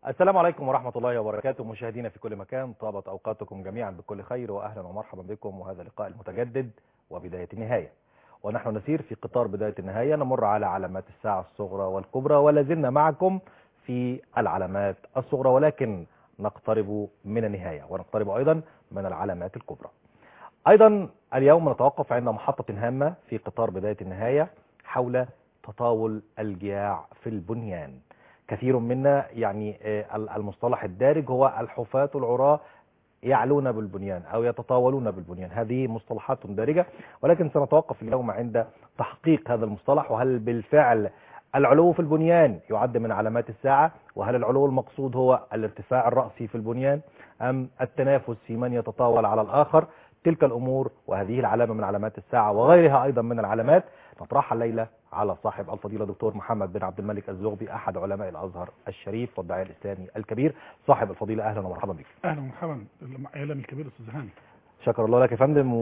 السلام عليكم ورحمة الله وبركاته. مشاهدينا في كل مكان، طابت أوقاتكم جميعا بكل خير، وأهلا ومرحبا بكم، وهذا اللقاء المتجدد وبداية النهاية. ونحن نسير في قطار بداية النهاية، نمر على علامات الساعة الصغرى والكبرى، ولا زلنا معكم في العلامات الصغرى، ولكن نقترب من النهاية ونقترب أيضا من العلامات الكبرى. أيضا اليوم نتوقف عند محطة هامة في قطار بداية النهاية حول تطاول الجياع في البنيان. كثير منا يعني المصطلح الدارج هو الحفاة العراة يعلون بالبنيان أو يتطاولون بالبنيان. هذه مصطلحات دارجة، ولكن سنتوقف اليوم عند تحقيق هذا المصطلح، وهل بالفعل العلو في البنيان يعد من علامات الساعة، وهل العلو المقصود هو الارتفاع الرأسي في البنيان أم التنافس في من يتطاول على الآخر. تلك الأمور وهذه العلامة من علامات الساعة وغيرها أيضا من العلامات نطرحها الليلة على صاحب الفضيلة دكتور محمد بن عبد الملك الزغبي، أحد علماء الأزهر الشريف والداعية الإسلامي الكبير. صاحب الفضيلة أهلا ومرحبا بك. أهلا ومرحبا، الإعلام الكبير أستاذ هاني. شكر الله لك يا فندم.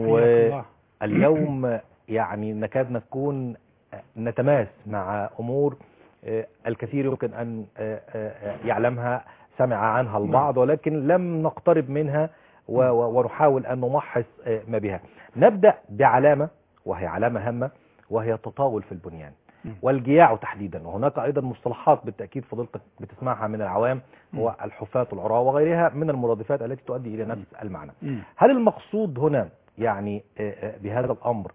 واليوم يعني نكاد نكون نتماس مع أمور الكثير يمكن أن يعلمها، سمع عنها البعض، ولكن لم نقترب منها ونحاول أن نمحص ما بها. نبدأ بعلامة وهي علامة هامة، وهي التطاول في البنيان والجياع تحديدا. وهناك أيضا مصطلحات بالتأكيد فضيلتك بتسمعها من العوام، هو الحفاة العراة وغيرها من المرادفات التي تؤدي إلى نفس المعنى. هل المقصود هنا يعني بهذا الأمر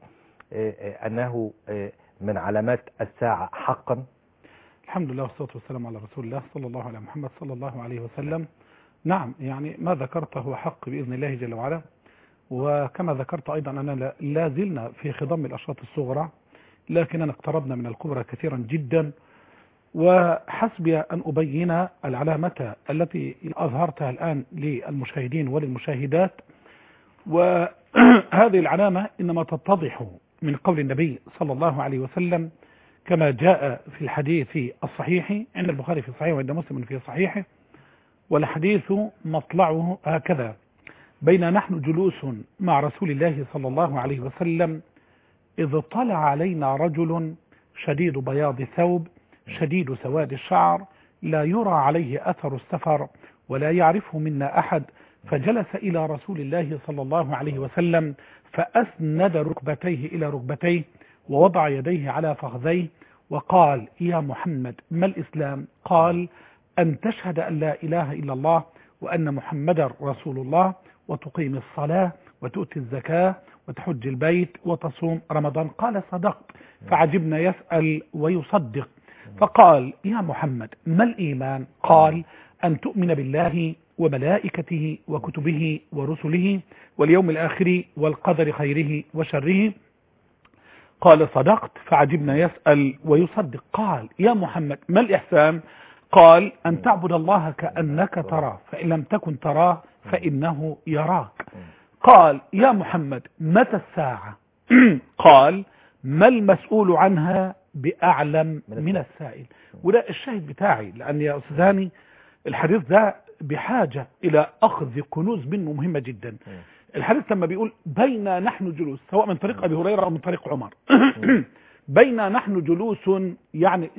أنه من علامات الساعة حقا؟ الحمد لله والصلاة والسلام على رسول الله صلى الله على محمد صلى الله عليه وسلم. نعم، يعني ما ذكرته هو حق بإذن الله جل وعلا، وكما ذكرت أيضا أننا لا زلنا في خضم الأشراط الصغرى، لكننا اقتربنا من الكبرى كثيرا جدا. وحسبي أن أبين العلامة التي أظهرتها الآن للمشاهدين وللمشاهدات. وهذه العلامة إنما تتضح من قول النبي صلى الله عليه وسلم كما جاء في الحديث الصحيح عند البخاري في صحيحه وعند مسلم في صحيحه، والحديث مطلعه هكذا: بين نحن جلوس مع رسول الله صلى الله عليه وسلم إذ طلع علينا رجل شديد بياض الثوب شديد سواد الشعر لا يرى عليه أثر السفر ولا يعرفه منا أحد، فجلس إلى رسول الله صلى الله عليه وسلم فأسند ركبتيه إلى ركبتيه ووضع يديه على فخذيه وقال: يا محمد ما الإسلام؟ قال: أن تشهد أن لا إله إلا الله وأن محمدا رسول الله، وتقيم الصلاة وتؤتي الزكاة وتحج البيت وتصوم رمضان. قال: صدقت. فعجبنا يسأل ويصدق، فقال: يا محمد ما الإيمان؟ قال: أن تؤمن بالله وملائكته وكتبه ورسله واليوم الآخر والقدر خيره وشره. قال: صدقت. فعجبنا يسأل ويصدق. قال: يا محمد ما الإحسان؟ قال: أن تعبد الله كأنك تراه، فإن لم تكن تراه فإنه يراك. قال: يا محمد متى الساعة؟ قال: ما المسؤول عنها بأعلم من السائل. وده الشاهد بتاعي، لأن يا أستاذ هاني الحديث ده بحاجة إلى أخذ كنوز منه مهمة جدا. الحديث لما بيقول بين نحن جلوس، سواء من طريق أبي هريرة أو من طريق عمر بين نحن جلوس، يعني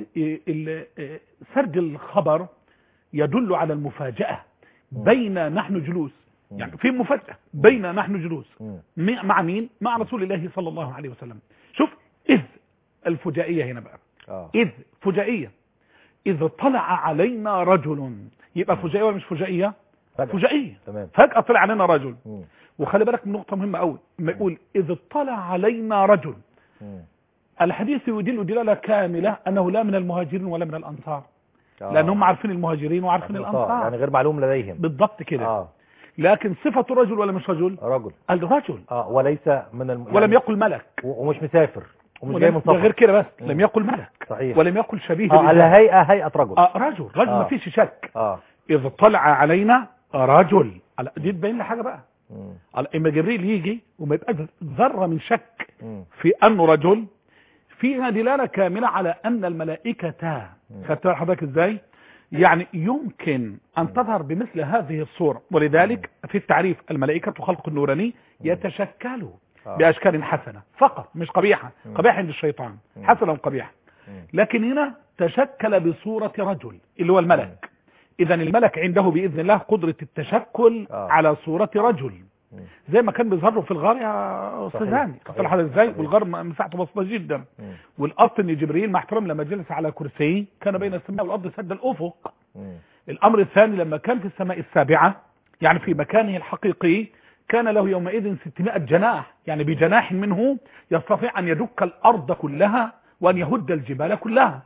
سرد الخبر يدل على المفاجأة. بين نحن جلوس يعني في مفاجأة. بين نحن جلوس مع مين؟ مع رسول الله صلى الله عليه وسلم. شوف إذ الفجائية هنا بقى. إذ فجائية، إذ طلع علينا رجل، يبقى فجائية ولا مش فجائية؟ فجائية. فجأة طلع علينا رجل. وخلي بالك من نقطة مهمة قوي، لما يقول إذ طلع علينا رجل، الحديث يدل دلالة كاملة أنه لا من المهاجرين ولا من الأنصار، لأنهم عارفين المهاجرين وعارفين الأنصار، يعني غير معلوم لديهم بالضبط كده. لكن صفة رجل ولا مش رجل؟ رجل. الرجل وليس من ولم يقل ملك، ومش مسافر ومش جاي من سفر. غير كده بس لم يقل ملك. صحيح. ولم يقل شبيه الهيئة هيئة رجل. رجل ما فيش شك. إذ طلع علينا رجل، دي تبين لي حاجة بقى. اما جبريل يجي وما يبقاش ذرة من شك في أنه رجل، فيها دلالة كاملة على أن الملائكة، خدت حضرتك ازاي؟ يعني يمكن أن تظهر بمثل هذه الصورة. ولذلك في التعريف الملائكة خلق النوراني يتشكلوا بأشكال حسنة فقط، مش قبيحة. قبيحة عند الشيطان، حسنة وقبيحة. لكن هنا تشكل بصورة رجل اللي هو الملك. اذا الملك عنده باذن الله قدرة التشكل على صورة رجل زي ما كان بيظهر في الغار يا استاذ هاني. صحيح ازاي؟ والغار مساحته بسيطه جدا. والاصل ان جبريل مع احترام لما جلس على كرسي كان بين السماء والارض سد الافق. الامر الثاني لما كان في السماء السابعة يعني في مكانه الحقيقي كان له يومئذ 600 جناح، يعني بجناح منه يستطيع ان يدك الارض كلها وان يهد الجبال كلها.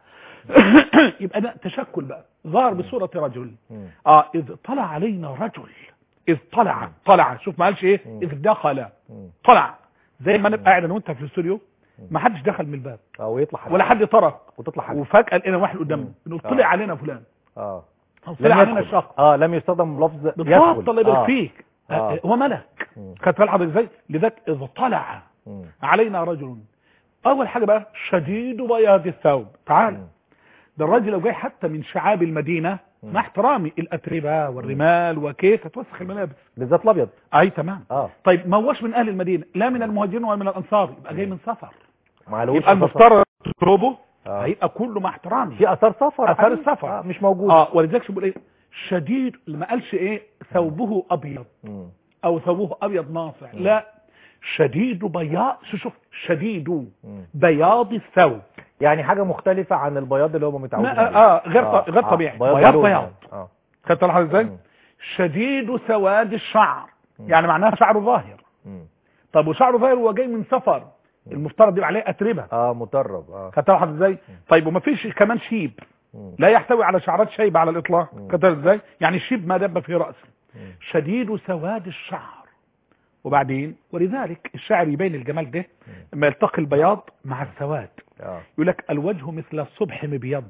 يبقى ده تشكل بقى، ظهر بصورة رجل. اذ طلع علينا رجل، اذ طلع شوف ما قالش ايه، اذ دخل طلع. زي ما نبقى قاعد انا وانت في الاستوديو ما حدش دخل من الباب ويطلع ولا حد طرق وتطلع حد وفجأة لقينا واحد قدامنا بنقول طلع علينا فلان. طلع علينا الشخص. لم يستخدم لفظ بالضبط. الله يبارك فيك. هو ملك. خدت بالك حضرتك ازاي؟ لذلك اذ طلع علينا رجل. اول حاجه بقى شديد بياض الثوب. تعال ده الراجل لو جاي حتى من شعاب المدينه مع احترامي الاتربه والرمال وكيف هتوسخ الملابس بالذات الابيض. اي تمام. طيب ما هوش من اهل المدينه لا من المهاجرين ولا من الانصار، يبقى جاي من سفر. يبقى المفترض ثوبه هيبقى كله مع احترامي في اثار سفر. اثار السفر مش موجود. ولذلك بيقول ايه شديد، ما قالش ايه ثوبه ابيض او ثوبه ابيض ناصع، لا شديد بياض. شوف شديد بياض الثوب، يعني حاجة مختلفة عن البياض اللي هو متعود غير طبيعي. بياض خدت بالك ازاي؟ شديد سواد الشعر، يعني معناها شعره ظاهر. طب وشعره ظاهر وهو جاي من سفر المفترض يبقى عليه اتربه مطرب. خدت بالك ازاي؟ طيب وما فيش كمان شيب، لا يحتوي على شعرات شيبه على الاطلاق. خدت بالك ازاي؟ يعني الشيب ما دب في راسه. شديد سواد الشعر. وبعدين ولذلك الشاعر يبين الجمال ده لما يلتقي البياض مع السواد. يقول لك الوجه مثل الصبح مبيض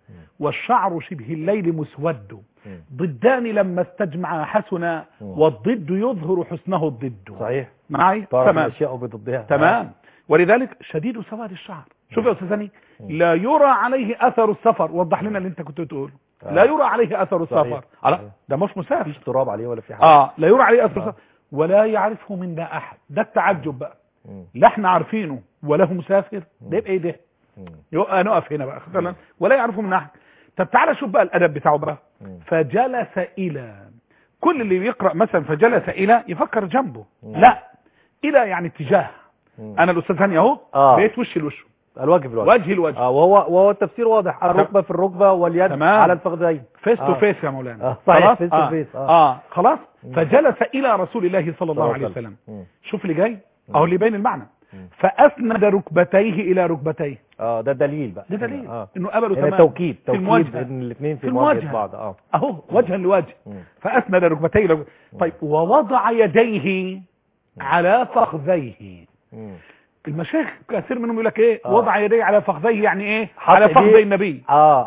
والشعر شبه الليل مسود، ضدان لما استجمعا حسنا والضد يظهر حسنه الضد. صحيح معي؟ تمام. الاشياء بضدها. تمام. ولذلك شديد سواد الشعر. شوف يا استاذ ثاني، لا يرى عليه اثر السفر. وضح لنا اللي انت كنت بتقوله. لا يرى عليه اثر السفر. ده مش مسافر، مفيش تراب عليه ولا في حاجه. لا يرى عليه اثر السفر ولا يعرفه منا احد. ده التعجب بقى. لا احنا عارفينه ولا هو مسافر. ده يبقى ايه ده؟ يبقى نقف هنا بقى ولا يعرفه منا احد. طب تعالى شوف بقى الادب بتاعه بقى. فجلس الى، كل اللي بيقرا مثلا فجلس الى يفكر جنبه. لا، الى يعني اتجاه. انا الاستاذ هاني اهو بقيت وش لوشه، الوجه بالوجه، وجه الوجه. وهو التفسير واضح. الركبه في الركبه واليد على الفخذين. فيس تو فيس يا مولانا. صحيح. فيس تو فيس. خلاص. فجلس الى رسول الله صلى الله عليه وسلم. شوف اللي جاي اهو اللي يبين المعنى. فاسند ركبتيه الى ركبتيه. ده دليل بقى. ده دليل انه قبلوا تمام. توكيد ان الاثنين في مواجهه بعض. اهو وجها لوجه. فاسند ركبتيه طيب ووضع يديه على فخذيه. المشايخ كثير منهم يقول لك ايه وضع يديه على فخذيه، يعني ايه على فخذي النبي.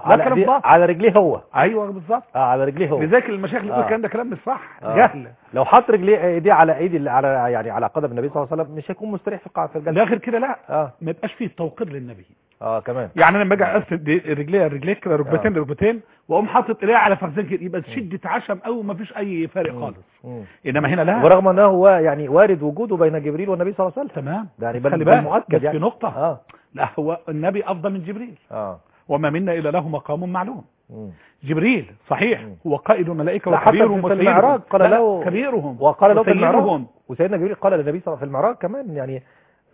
على رجليه هو. ايوه بالظبط. على رجليه هو. لذلك المشايخ اللي يقول الكلام ده كلام مش صح. جهل. لو حط رجليه ايديه على على قدم النبي صلى الله عليه وسلم مش هيكون مستريح في الجنه. لا غير كده لا. ما يبقاش فيه توقير للنبي. كمان. يعني انا لما اجي اسند رجليه كده ركبتين لركبتين واقوم حاطط ايديه على فخذين كده يبقى شده عشم او ما فيش اي فارق خالص. انما هنا لا. ورغم انه هو يعني وارد وجوده بين جبريل والنبي صلى الله عليه وسلم. تمام. يعني بل مؤكد يعني في نقطه. لا هو النبي افضل من جبريل. وما منا الا له مقام معلوم. جبريل صحيح هو قائد الملائكه وكبيرهم في المعراج قال له كبيرهم وقال له في المعراج. وسيدنا جبريل قال للنبي صلى الله عليه وسلم في المعراج كمان يعني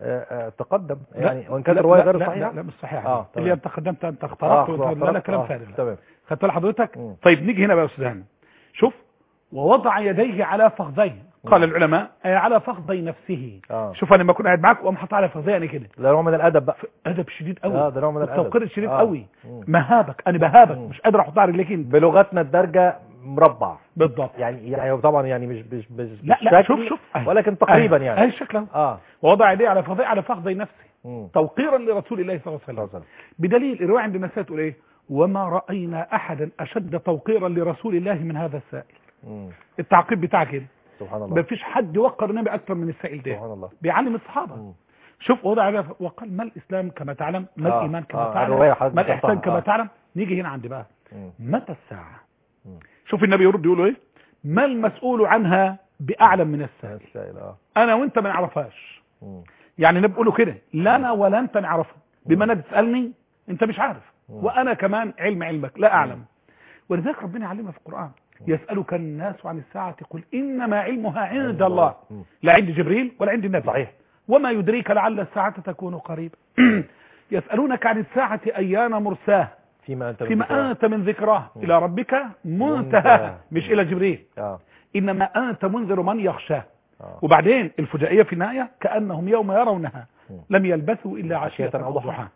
تقدم يعني وان كان الروايه غير صحيحه. لا مش صحيحه. اللي انت قدمت انت اخترت لا كلام فارغ. تمام. خدت لحضرتك. طيب نيجي هنا بقى يا استاذ. شوف ووضع يديه على فخذيه. قال العلماء على فخذي نفسه. شوف انا لما اكون قاعد معاك واقوم حاطط على فخذي انا كده. ده نوع من الادب بقى. ادب شديد قوي. ده نوع من الادب. التوقير الشديد قوي. مهابك انا بهابك مش قادر احطها على رجليك. بلغتنا الدارجه مربع بالضبط. يعني طبعا يعني مش لا شوف ولكن تقريبا يعني اي شكله. ووضع يديه على فخذي نفسه توقيرا لرسول الله صلى الله عليه وسلم. بدليل الروايه عند الناس تقول ايه وما راينا احدا اشد توقيرا لرسول الله من هذا السائل. التعقيب بتاعه كده سبحان الله. مفيش حد وقر النبي اكثر من السائل ده. سبحان الله. بيعلم الصحابه. شوف وضع وقال ما الاسلام كما تعلم، ما الايمان كما تعلم، ما الاحسان كما تعلم. نيجي هنا عند بقى متى الساعه. شوف النبي يرد يقول ايه ما المسؤول عنها باعلم من السائل. انا وانت ما نعرفهاش. يعني نبقى له كده لا انا ولا انت نعرفها. بما انك تسالني انت مش عارف وانا كمان علمك لا اعلم. ولذلك ربنا يعلمنا في القرآن يسألك الناس عن الساعة قل إنما علمها عند الله لا عند جبريل ولا عند النبي. صحيح. وما يدريك لعل الساعة تكون قريبا. يسألونك عن الساعة أيان مرساه فيما أنت من ذكراه إلى ربك منتهى، مش إلى جبريل. إنما أنت منذر من يخشاه. وبعدين الفجائية في النهاية كأنهم يوم يرونها لم يلبثوا إلا عشية أو ضحاها.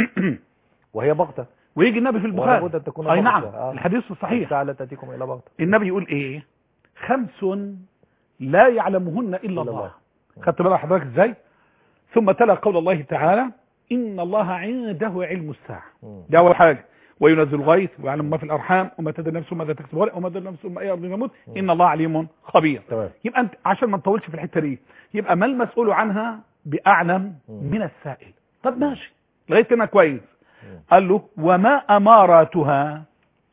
وهي بغتة. ويجي النبي في البخاري أي نعم الحديث الصحيح الساعة لا تأتيكم إلا بغتة. النبي يقول إيه 5 لا يعلمهن إلا الله. خدت بالك حضرتك إزاي؟ ثم تلا قول الله تعالى إن الله عنده علم الساعة. ده أول حاجة. وينزل الغيث ويعلم ما في الأرحام وما تدري نفس ماذا تكسب وما تدري نفس ما أي أرض يموت إن الله عليم خبير. يبقى أنت عشان ما نطولش في الحتة دي يبقى ما المسؤول عنها بأعلم من السائل. طب ماشي لغاية هنا كويس. قال له وما أماراتها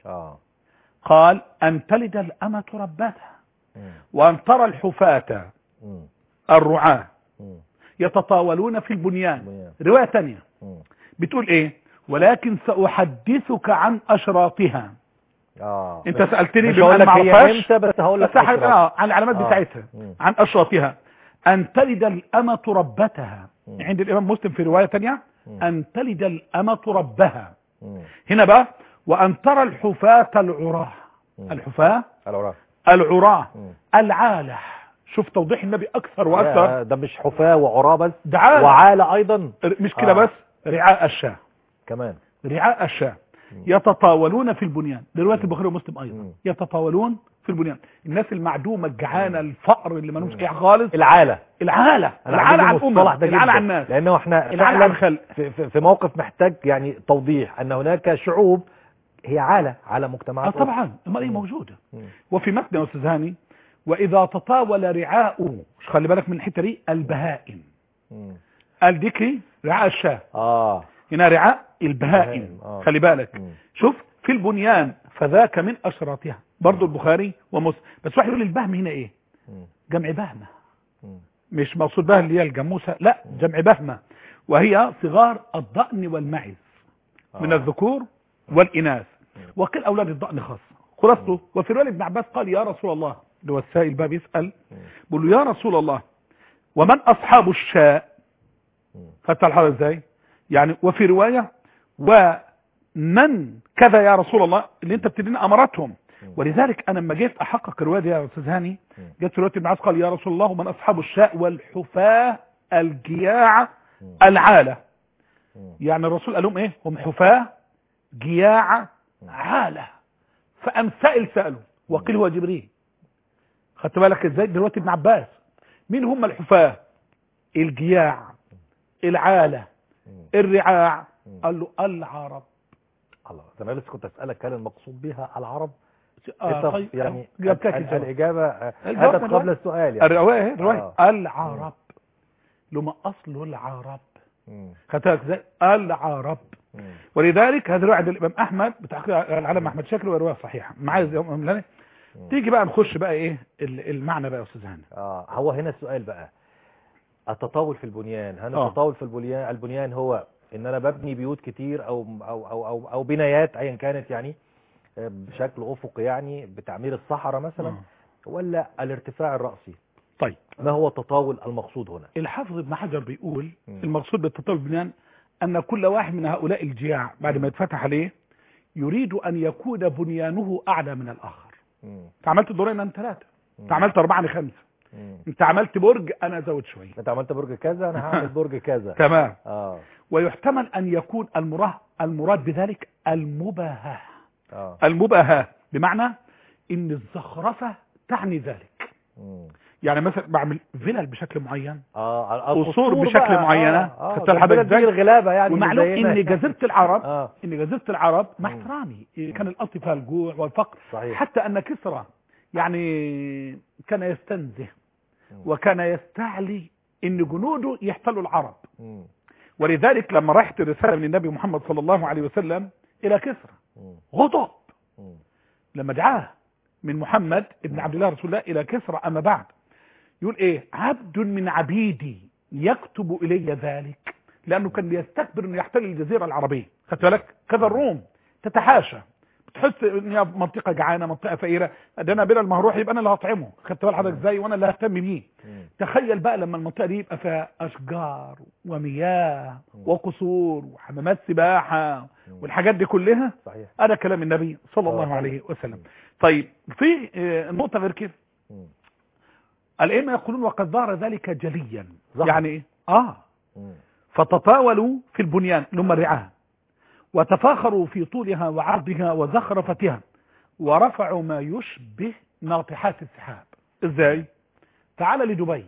قال أن تلد الأمة ربتها وأن ترى الحفاة الرعاة يتطاولون في البنيان. رواية تانية بتقول إيه ولكن سأحدثك عن أشراطها. انت سألتني بما ما عرفهاش بس هقول لك عن العلامات بتاعتها عن أشراطها. أن تلد الأمة ربتها عند الإمام مسلم في رواية تانية أن تلد الأمة ربها. هنا بقى وأن ترى الحفاة العراة. الحفاة العراة العالة. شوف توضيح النبي أكثر وأكثر. ده مش حفاة وعراة بس ده عالة وعالة أيضا مش كده بس رعاء الشاه كمان. رعاء الشاه يتطاولون في البنيان. رواية البخاري ومسلم أيضا يتطاولون في البنيان. الناس المعدومة الجعانة الفقر اللي ما لهمش خالص. العالة عن الأمة العالة عن الناس لأنه احنا فعلا في موقف محتاج يعني توضيح أن هناك شعوب هي عالة مجتمعات طبعا المرأة موجودة. وفي متن يا أستاذ هاني وإذا تطاول رعاء خلي بالك من الحتة دي البهائم. الذكري رعاء الشاه هنا رعاء البهائم. خلي بالك شوف في البنيان فذاك من أشراطها. برضو البخاري ومسلم. بس واحد يقول البهم هنا ايه جمع بهمة مش مقصود بها اللي هي الجاموسة لا جمع بهمة وهي صغار الضأن والمعز من الذكور والإناث وكل أولاد الضأن خاصة خلاصته. وفي رواية ابن عباس قال يا رسول الله اللي هو السائل باب يسأل بيقول له يا رسول الله ومن أصحاب الشاء. خدت الحالة ازاي يعني. وفي رواية ومن كذا يا رسول الله اللي انت بتدينا أمراتهم. ولذلك انا لما جيت احقق الروايه دي يا استاذ هاني جت في روايه ابن عباس قال يا رسول الله ومن اصحاب الشاء والحفاة الجياع العالة. يعني الرسول قال لهم ايه هم حفاة جياع عالة. فقام سأله وقيل هو جبريل. خدت بالك ازاي دلوقتي ابن عباس مين هم الحفاة الجياع العالة الرعاع؟ قال له العرب. الله انا لسه كنت اسالك كان المقصود بها العرب طيب يعني الإجابة هذا قبل السؤال يعني الرواية العرب لما أصل العرب. خدت بالك ازاي العرب. ولذلك هذا رواية الإمام أحمد بتحقيق العلم أحمد شاكر ورواية صحيحة معايا. تيجي بقى نخش بقى ايه المعنى بقى يا استاذ هاني. هو هنا السؤال بقى التطاول في البنيان. هل التطاول في البنيان هو ان انا ببني بيوت كتير او بنايات ايا كانت يعني بشكل افقي يعني بتعمير الصحراء مثلا ولا الارتفاع الرأسي؟ طيب ما هو التطاول المقصود هنا؟ الحافظ ابن حجر بيقول المقصود بالتطاول بالبنيان ان كل واحد من هؤلاء الجياع بعد ما يتفتح عليه يريد ان يكون بنيانه اعلى من الاخر. انت عملت دورين انا 3 انت عملت 4 انا 5 انت عملت برج انا ازود شويه انت عملت برج كذا انا هعمل برج كذا تمام. ويحتمل ان يكون المراد بذلك المباهاة. المباهاة بمعنى ان الزخرفة تعني ذلك. يعني مثلا بعمل فيلل بشكل معين قصور بشكل معينة الغلابة يعني ومعلوم ان جزيرة العرب ان جزيرة العرب مع احترامي كان الأصل فيها الجوع والفقر صحيح. حتى ان كسرى يعني كان يستنزه وكان يستعلي ان جنوده يحتلوا العرب. ولذلك لما راحت الرسالة من النبي محمد صلى الله عليه وسلم الى كسرى غضب لما دعاه من محمد ابن عبد الله رسول الله الى كسرى. اما بعد يقول ايه عبد من عبيدي يكتب الي ذلك لانه كان يستكبر انه يحتل الجزيرة العربية. خدت بالك كذا الروم تتحاشى تحس ان هي منطقه جعانه، منطقه فقيره، ده انا بلا ما هروح يبقى انا اللي هطعمه، خدت بال حضرتك ازاي، وانا اللي ههتم بيه. تخيل بقى لما المنطقه دي يبقى فيها اشجار ومياه وقصور وحمامات سباحه والحاجات دي كلها. صحيح. هذا كلام النبي صلى الله عليه وسلم. طيب في نقطه غير كده، الائمه يقولون وقد ظهر ذلك جليا. يعني ايه؟ فتطاولوا في البنيان لما الرعاه، وتفاخروا في طولها وعرضها وزخرفتها، ورفعوا ما يشبه ناطحات السحاب. ازاي؟ تعال لدبي.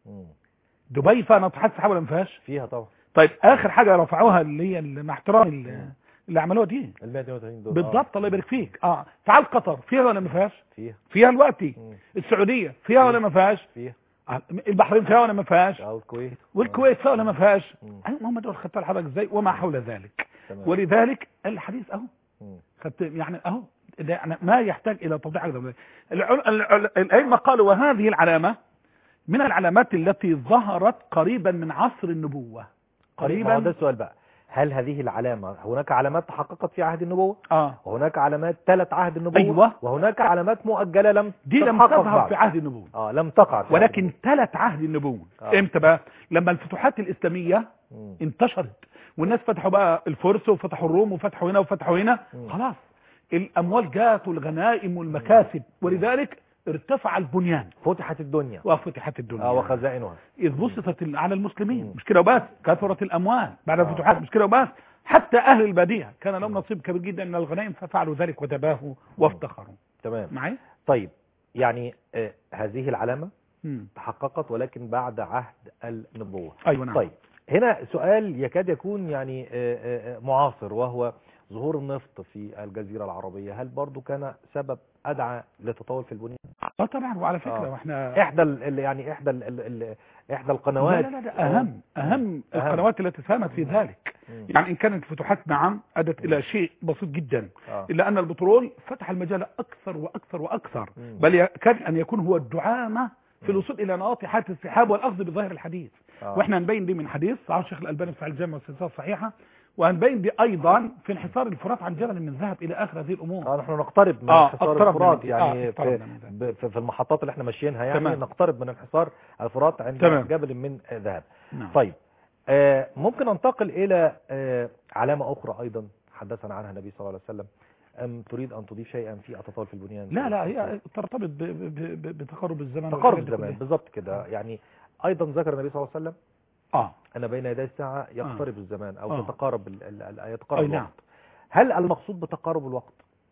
دبي فيها ناطحات سحاب ولا ما فيهاش؟ فيها طبعا. طيب اخر حاجه رفعوها اللي هي مع احترام اللي عملوها دي ال 132 دول بالضبط. الله يبارك فيك. تعال قطر فيها ولا ما فيهاش؟ فيها دلوقتي. السعوديه فيها ولا ما فيهاش؟ فيها. البحرين فيها ولا ما فيهاش؟ الكويت. والكويت فيها ولا ما فيهاش؟ هم دول خدتها لحضرتك ازاي وما حول ذلك. ولذلك الحديث اهو خدت يعني اهو ما يحتاج الى توضيح اكثر. الائمه قالوا وهذه العلامه من العلامات التي ظهرت قريبا من عصر النبوه. قريبا. ده السؤال بقى، هل هذه العلامه هناك علامات تحققت في عهد النبوه؟ وهناك علامات تلت عهد النبوه. أيوة. وهناك علامات مؤجله لم تظهر في عهد النبوه. لم تقع في ولكن تلت عهد النبوه. امتى بقى؟ لما الفتوحات الاسلاميه انتشرت والناس فتحوا بقى الفرس وفتحوا الروم وفتحوا هنا وفتحوا هنا، خلاص الاموال جات والغنائم والمكاسب، ولذلك ارتفع البنيان، فتحت الدنيا وخزائنها اذ بسطت على المسلمين. مش كده وبس، كثرت الاموال بعد الفتوحات. مش كده وبس، حتى اهل الباديه كان لهم نصيب كبير جدا من الغنائم ففعلوا ذلك وتباهوا وافتخروا. تمام معي؟ طيب يعني هذه العلامه تحققت ولكن بعد عهد النبوه. ايوه نعم. طيب هنا سؤال يكاد يكون يعني معاصر، وهو ظهور النفط في الجزيرة العربية. هل برضو كان سبب أدعى لتطور في البنية؟ طبعا. وعلى فكرة واحنا إحدى القنوات. لا أهم القنوات التي ساهمت في ذلك. يعني إن كانت الفتوحات نعم أدت إلى شيء بسيط جدا، إلا أن البترول فتح المجال أكثر وأكثر وأكثر، بل يكاد أن يكون هو الدعامة في الوصول إلى ناطحات السحاب والأخذ بظاهر الحديث. واحنا هنبين دي من حديث صحيح الشيخ الألباني في الجامع والسلسلة الصحيحة، وهنبين دي ايضا في انحسار الفرات عن جبل من ذهب الى اخر هذه الامور. نحن نقترب من انحسار الفرات يعني في المحطات اللي احنا ماشيينها يعني تمام. نقترب من انحسار الفرات عند جبل من ذهب. نعم. طيب ممكن ننتقل الى علامة اخرى ايضا حدثنا عنها النبي صلى الله عليه وسلم. ام تريد ان تضيف شيئا في التطور في البنيان؟ لا هي ترتبط بتقارب الزمان. تقارب الزمان بالضبط كده. يعني ايضا ذكر النبي صلى الله عليه وسلم أن بين يدي الساعة يقترب الزمان أو تتقارب يتقارب الوقت. نعم. هل المقصود بتقارب الوقت،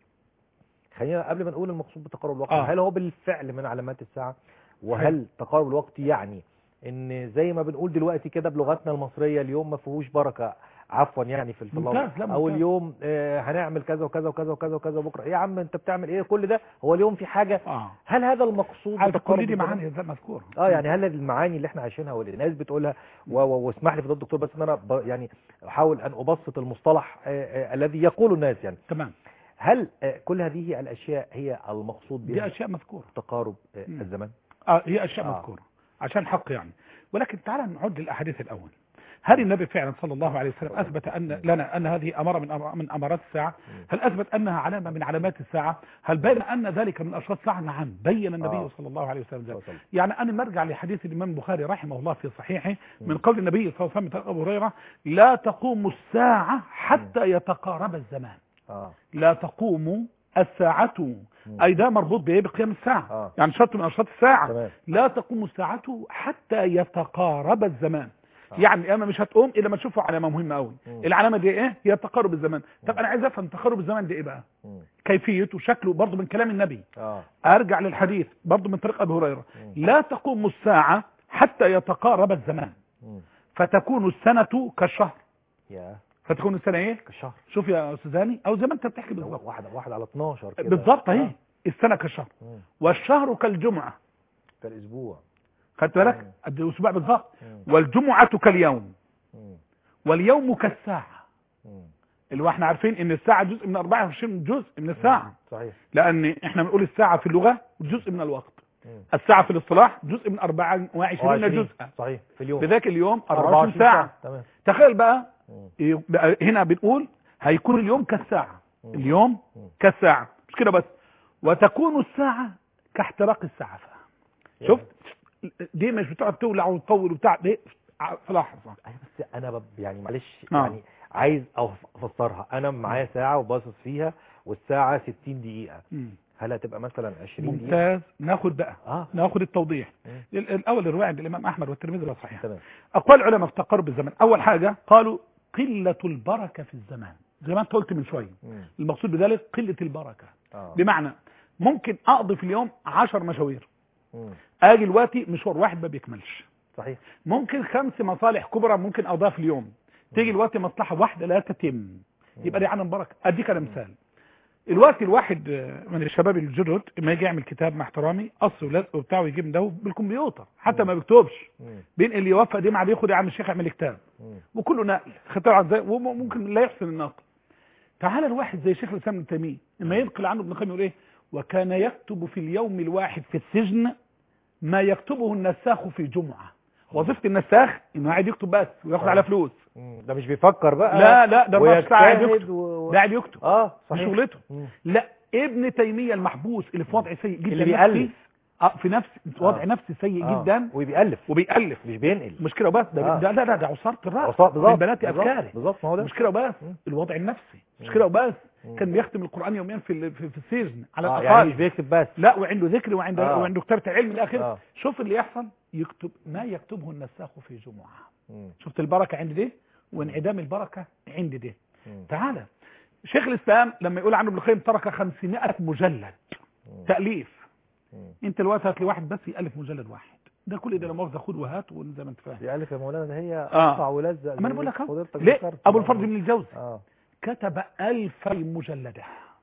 خلينا قبل ما نقول المقصود بتقارب الوقت، هل هو بالفعل من علامات الساعة؟ وهل تقارب الوقت يعني ان زي ما بنقول دلوقتي كده بلغتنا المصرية اليوم ما فيهوش بركة، عفوا يعني في اللفظ، او اليوم هنعمل كذا وكذا وكذا وكذا وكذا بكره، ايه يا عم انت بتعمل ايه كل ده، هو اليوم في حاجه. هل هذا المقصود بتقارب دي معاني مذكوره؟ يعني هل المعاني اللي احنا عايشينها واللي الناس بتقولها واسمح لي في الدكتور بس ان انا يعني احاول ان ابسط المصطلح الذي يقوله الناس يعني. تمام. هل كل هذه الاشياء هي المقصود بها؟ دي اشياء مذكوره. تقارب الزمان. هي اشياء مذكوره عشان حق يعني. ولكن تعال نعد الاحاديث الاول. هل النبي فعلا صلى الله عليه وسلم أثبت لنا أن هذه أمارة من أمارات الساعة؟ هل أثبت أنها علامة من علامات الساعة؟ هل بين أن ذلك من أشراط الساعة؟ نعم، بين النبي صلى الله عليه وسلم ذلك. يعني أنا نرجع لحديث الإمام البخاري رحمه الله في صحيحه من قول النبي صلى الله عليه وسلم أبو هريرة: لا تقوم الساعة حتى يتقارب الزمان. لا تقوم الساعة، أي ده مربوط بإيه؟ بقيام الساعة. يعني شرط من أشراط الساعة. لا تقوم الساعة حتى يتقارب الزمان. يعني القيامة مش هتقوم الا ما تشوفوا علامه مهمه قوي. العلامه دي ايه؟ هي تقارب الزمان. طب انا عايز افهم تقارب الزمان دي ايه بقى؟ كيفيته وشكله برضه من كلام النبي. ارجع للحديث برضه من طريق ابي هريره: لا تقوم الساعه حتى يتقارب الزمان فتكون السنه كالشهر. فتكون السنه ايه؟ كالشهر. شوف يا استاذاني، او زي ما انت بتحكي بالظبط، واحد على 12 كده بالظبط اهي. السنه كالشهر والشهر كالجمعه كالاسبوع. خدت بالك؟ قد الاسبوع بالظبط. والجمعه كاليوم واليوم كالساعه. اللي هو احنا عارفين ان الساعه جزء من 24 جزء من الساعه. صحيح. لان احنا بنقول الساعه في اللغه جزء من الوقت. الساعه في الاصطلاح جزء من 24 جزءا. صحيح. في اليوم بذاك اليوم 24 ساعه. تمام. تخيل بقى هنا بنقول هيكون اليوم كالساعه اليوم كالساعة، مش كده بس، وتكون الساعة كاحتراق السعفة. شفت دي مش بتقعد تولع وتطول وبتاع دي في لحظة. بس انا يعني معلش يعني عايز افسرها. انا معايا ساعة وباصص فيها والساعة 60 دقيقة، هل هتبقى مثلا 20 دقيقة؟ ممتاز. ناخد بقى ناخد التوضيح. الاول الرواية عند الامام احمد والترمذي صحيح. اقوال العلماء في تقارب الزمن. اول حاجة قالوا قلة البركة في الزمان، زي ما انت قلت من شوية. المقصود بذلك قلة البركة. بمعنى ممكن اقضي في اليوم 10 مشاوير، اجي الوقتي مشوار واحد ما بيكملش. صحيح. ممكن 5 مصالح كبرى ممكن اقضيها في اليوم، تيجي الوقت مصلحة واحدة لا تتم، يبقى دي عدم بركة. اديك انا مثال. الوقت الواحد من الشباب الجدد ما يجي يعمل كتاب مع احترامي قص ولزق وبتاع ويجيب ده بالكمبيوتر، حتى ما بيكتبش، بينقل اللي يوفق دي مع اللي ياخد يا عم الشيخ اعمل كتاب، وكله نقل خدتها ازاي، وممكن لا يحسن النقل. تعال الواحد زي شيخ الاسلام ابن تيميه لما ينقل عنه ابن القيم يقول ايه؟ وكان يكتب في اليوم الواحد في السجن ما يكتبه النساخ في جمعه. وظيفه النساخ انه قاعد يكتب بس وياخد عليها فلوس. ده مش بيفكر بقى. لا ده 24 ساعه قاعد يكتب. قاعد يكتب. صحيح. شغلته. لا ابن تيميه المحبوس اللي في وضع سيء جدا، اللي بيألف في نفس وضع نفسي سيء جدا، وبيألف مش بينقل. مش كده وبس، ده عصاره الراس من بنات افكاري. بالظبط. ما هو ده مش كده وبس، الوضع النفسي مش كده وبس. كان بيختم القرآن يوميا في السجن على الأقل. يعني مش بيكتب بس، لا وعنده ذكر وعنده كتابة علم إلى آخره. شوف اللي يحصل، يكتب ما يكتبه النساخ في جمعة. شفت البركة عند دي وانعدام البركة عند دي. تعالى شيخ الإسلام لما يقول عنه ابن القيم ترك 500 مجلد تأليف. انت الوقت هات لي واحد بس يألف مجلد واحد، ده كل ده لمؤاخذة خد وهات وزي ما انت فاهم. يألف يا مولانا، ده هي قطع ولزق. ما انا بقول لك ليه ابو الفرج بن الجوزي كتب 2000 مجلدة.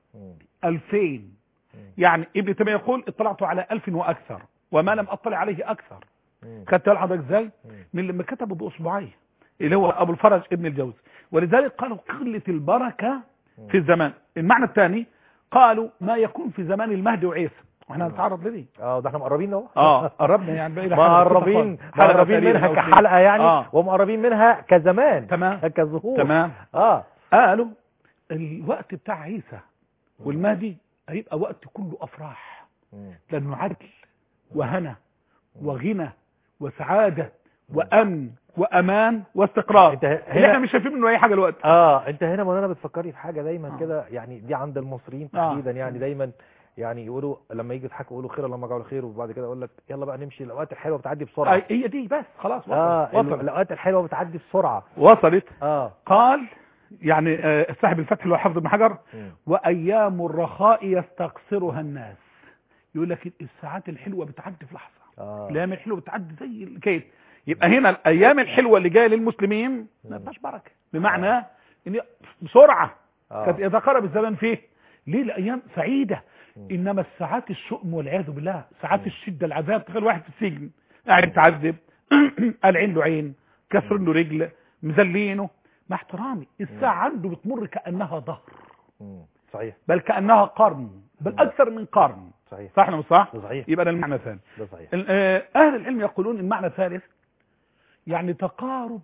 2000. يعني ابن تيمية يقول اطلعت على 1000 واكثر وما لم اطلع عليه اكثر. خدت حضرتك ازاي؟ من لما كتبه باصبعيه اللي هو ابو الفرج ابن الجوزي. ولذلك قالوا قلة البركة في الزمان. المعنى الثاني قالوا ما يكون في زمان المهدي وعيسى، واحنا هنتعرض لدي. ده احنا مقربين اهو. قربنا يعني بقى مقربين منها كحلقة يعني، ومقربين منها كزمان. تمام. كظهور. تمام. قالوا الوقت بتاع عيسى والمهدي هيبقى وقت كله افراح، لانه عدل وهنا وغنى وسعادة وامن وامان واستقرار. اللي احنا مش شايفين منه اي حاجه دلوقتي. انت هنا مولانا بتفكري في حاجه دايما كده، يعني دي عند المصريين تحديدا. يعني دايما يعني يقولوا لما يجي يضحكوا يقولوا خير اللهم اجعله خير، وبعد كده يقول لك يلا بقى نمشي، الاوقات الحلوه بتعدي بسرعه. هي دي بس خلاص وصلت. الاوقات الحلوه بتعدي بسرعه وصلت. قال يعني صاحب الفتح اللي هو حافظ بن حجر وايام الرخاء يستقصرها الناس. يقول لك الساعات الحلوه بتعدي في لحظه. الايام الحلوه بتعدي زي الكيد. يبقى هنا الايام الحلوه اللي جايه للمسلمين ما فيهاش بركه، بمعنى ان بسرعه كانت يتقارب الزمن فيه. ليه؟ الايام سعيده. انما الساعات الشؤم والعياذ بالله، ساعات الشده العذاب. تخيل واحد في السجن قاعد يتعذب قالعين له عين، كسر له رجل، مذلينه. مع احترامي الساعه عنده بتمر كانها ظهر. صحيح. بل كانها قرن، بل اكثر من قرن. صحيح. صح ولا مش صح؟ صحيح. يبقى ده المعنى الثاني. ده صحيح. اهل العلم يقولون المعنى الثالث يعني تقارب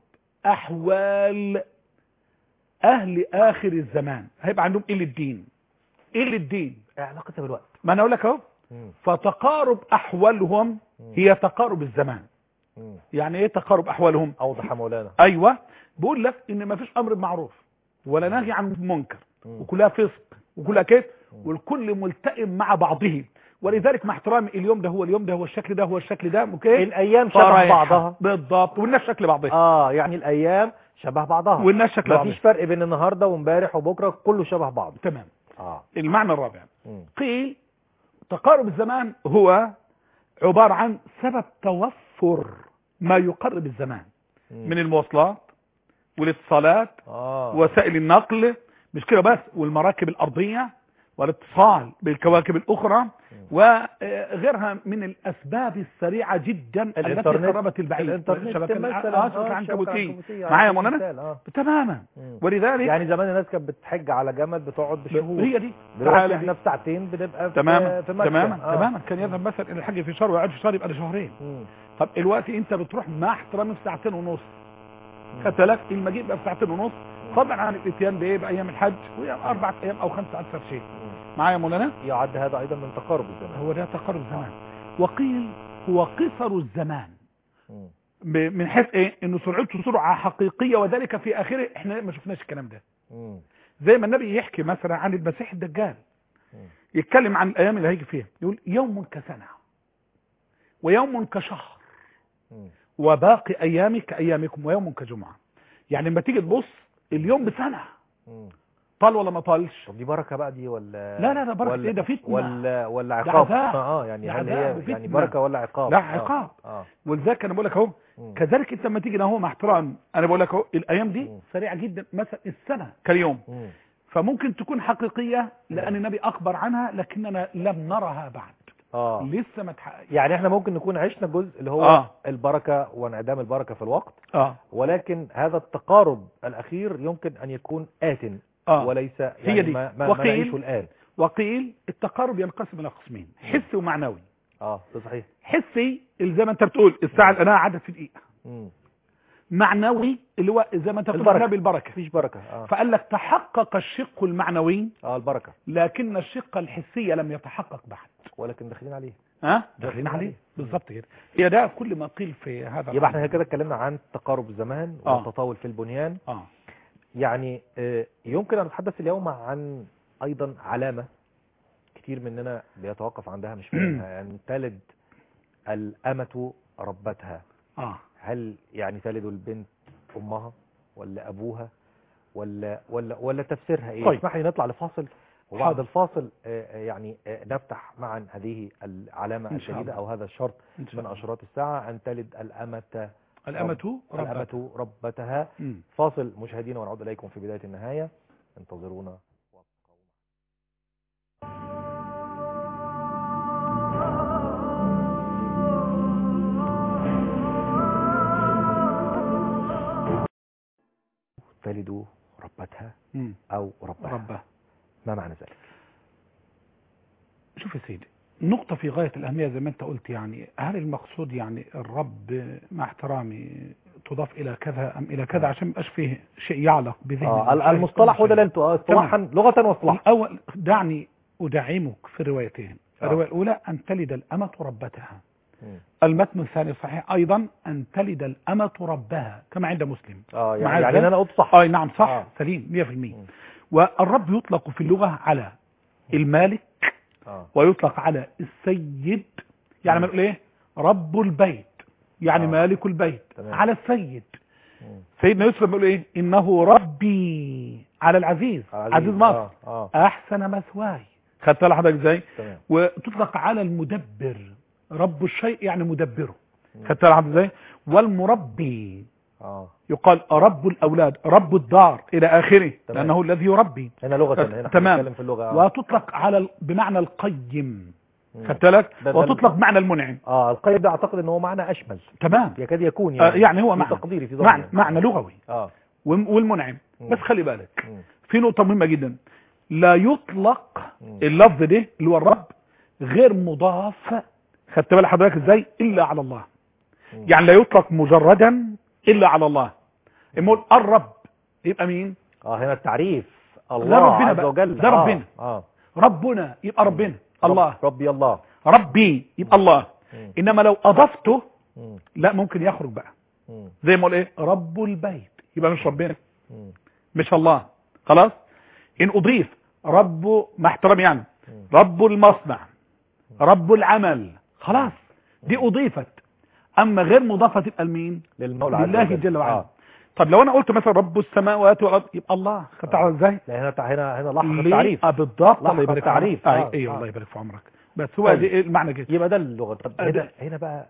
احوال اهل اخر الزمان. هيبقى عندهم قله الدين. قله الدين ايه علاقتها بالوقت؟ ما انا اقول لك اهو. فتقارب احوالهم هي تقارب الزمان. يعني ايه تقارب احوالهم؟ اوضح يا مولانا. ايوه، بقول لك ان ما فيش امر بمعروف ولا نهي عن منكر، وكلها فسق وكلها كده، والكل ملتئم مع بعضه. ولذلك مع احترامي اليوم ده هو اليوم ده، هو الشكل ده هو الشكل ده. الايام شبه بعضها بالضبط، والناس شكل بعضها. يعني الايام شبه بعضها والناس شكل بعضها، مفيش فرق بين النهارده وامبارح وبكره، كله شبه بعض. تمام. المعنى الرابع قيل تقارب الزمان هو عبارة عن سبب توفر ما يقرب الزمان من المواصلات والاتصالات ووسائل النقل، مش كده بس، والمراكب الأرضية والاتصال بالكواكب الأخرى وغيرها من الأسباب السريعة جدا التي قربت البعيد. الانترنت مثلا عنكبوتية معايا مولانا تماما. ولذلك يعني زمان الناس كانت بتحج على جمل بتقعد بشهور، هي دي. دلوقتي احنا في ساعتين بنبقى تماما في مكة. تماما. كان يذهب مثلا الى الحج في شهر ويقعد في شهر يبقى له شهرين. طب الوقت انت بتروح مع احترامي في ساعتين ونص، خدت بالك؟ المجيء بقى في ساعتين ونص، فضلا عن الاتيان بايه بايام الحج وهي 4 ايام او 15 شيء. معايا يا مولانا؟ يعد هذا ايضا من تقارب الزمان. هو ده تقارب الزمان. وقيل هو قصر الزمان مم. من حيث ايه؟ انه سرعته سرعه حقيقيه، وذلك في اخره احنا ما شفناش الكلام ده. مم. زي ما النبي يحكي مثلا عن المسيح الدجال، يتكلم عن الايام اللي هيجي فيها، يقول يوم كسنه ويوم كشهر وباقي ايامي كايامكم ويوم كجمعه. يعني لما تيجي تبص اليوم بسنه، طال ولا ما طالش؟ طب دي بركه بقى دي ولا لا بركه ايه؟ ده فتنه ولا عقاب؟ يعني هل هي يعني بركه ولا عقاب؟ لا عقاب. ولذلك انا بقول لك اهو، كذلك انت لما تيجي اهو مع احترام، انا بقول لك اهو الايام دي سريعه جدا، مثلا السنه كاليوم، فممكن تكون حقيقيه لان النبي اخبر عنها لكننا لم نرها بعد. لسه ما تحققش. يعني احنا ممكن نكون عشنا جزء اللي هو البركه وانعدام البركه في الوقت، ولكن هذا التقارب الاخير يمكن ان يكون آت وليس يعني هي دي. ما نعيشه الان. وقيل التقارب ينقسم الى قسمين، حسي ومعنوي. ده صحيح. حسي زي ما انت بتقول الساعه الان عدت في دقيقه. معنوي اللي هو زي ما انت بتقول بالبركه، مفيش بركه. فقال لك تحقق الشق المعنوي البركه، لكن الشق الحسي لم يتحقق بعد، ولكن داخلين عليه. داخلين عليه بالظبط كده. هي ده كل ما قيل في هذا. يبقى احنا كده اتكلمنا عن تقارب الزمان والتطاول في البنيان. يعني يمكن ان نتحدث اليوم عن ايضا علامه كتير مننا بيتوقف عندها مش فاهمها، ان تلد الامه ربتها. هل يعني تلد البنت امها ولا ابوها ولا تفسيرها ايه؟ اسمح لي نطلع لفاصل، وبعد الفاصل يعني نفتح معا هذه العلامه الجديده او هذا الشرط من اشراط الساعه، ان تلد الامه ربتها. فاصل مشاهدينا ونعود اليكم في بدايه النهايه، انتظرونا. تلد ربتها او ربها. ما معنى ذلك؟ شوف يا سيدي، نقطة في غاية الأهمية زي ما أنت قلت. يعني هل المقصود يعني الرب مع احترامي تضاف إلى كذا أم إلى كذا عشان ما يبقاش فيه شيء يعلق بذهن المصطلح وده انتوا اصطلاحا لغة واصطلاحا. الأول دعني أدعمك في الروايتين. الرواية الأولى أن تلد الأمة ربتها. المتن الثاني صحيح أيضا أن تلد الأمة ربها كما عند مسلم. يعني أنا قلت صح. نعم صح. سليم 100%. والرب يطلق في اللغة على المالك ويطلق على السيد. يعني ما نقول ايه؟ رب البيت يعني مالك البيت. على السيد سيدنا يوسف بيقول ايه؟ انه ربي على العزيز عزيز مصر احسن مثواي. خدت بالك حضرتك ازاي؟ وتطلق على المدبر، رب الشيء يعني مدبره. خدت بالك حضرتك ازاي؟ والمربي يقال رب الاولاد، رب الدار الى اخره، لانه الذي يربي. هنا لغه، هنا تمام في اللغه. وتطلق على بمعنى القيم. خدت بالك؟ وتطلق معنى المنعم. القيم ده اعتقد ان هو معنى اشمل. تمام. يكاد يكون يعني هو معنى تقديري في معنى لغوي. والمنعم. بس خلي بالك في نقطه مهمه جدا، لا يطلق اللفظ ده اللي هو الرب غير مضاف. خدت بالك حضرتك ازاي؟ الا على الله. يعني لا يطلق مجردا الا على الله. يقول الرب يبقى مين؟ هنا التعريف الله عز وجل. ده ربنا. ربنا يبقى ربنا. الله ربي الله. ربي يبقى الله. انما لو اضفته لا ممكن يخرج بقى. زي ما اقول ايه؟ رب البيت يبقى مش ربنا، مش الله. خلاص. ان اضيف رب مع احترامي يعني رب المصنع، رب العمل، خلاص دي اضيفت. اما غير مضافه تبقى لمين؟ لله جل وعلا. طب لو انا قلت مثلا رب السماوات والارض يبقى الله. خدت على ازاي؟ هنا لحظه التعريف. بالضبط. الله يبارك التعريف. ايوه الله يبارك في عمرك. بس هو دي المعنى كده. يبقى ده اللغه. طب هنا بقى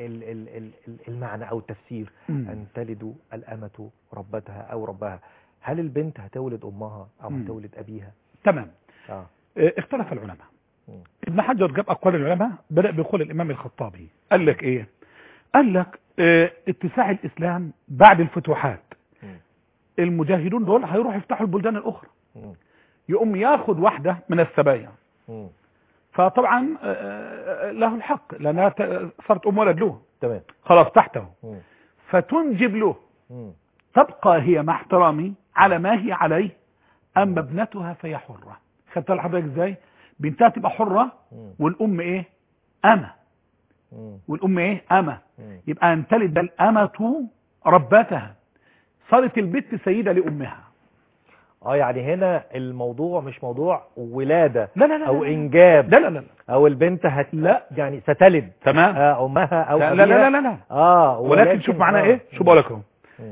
المعنى او التفسير، ان تلد الامه ربتها او ربها. هل البنت هتولد امها او هتولد ابيها؟ تمام. اختلف العلماء. ابن حجر جاب اقوال العلماء، بدأ بقول الامام الخطابي. قال لك ايه؟ قال لك اتساع الاسلام بعد الفتوحات، المجاهدون دول هيروحوا يفتحوا البلدان الاخرى، يقوم ياخد واحدة من السبايا، فطبعا له الحق لانها صارت ولد له. تمام. خلاص تحته. فتنجب له. تبقى هي مع احترامي على ما هي عليه، اما ابنتها فهي حرة. خدت حضرتك ازاي؟ بنتها تبقى حرة والام ايه؟ امة. والام ايه؟ امة. يبقى ان تلد الامة ربتها، صارت البت سيدة لامها. يعني هنا الموضوع مش موضوع ولادة لا لا لا او لا انجاب. لا لا لا او البنت لا يعني ستلد تمام امها او لا ابيها. لا لا لا ولكن شوف معناها ايه. شوف بقول لكم،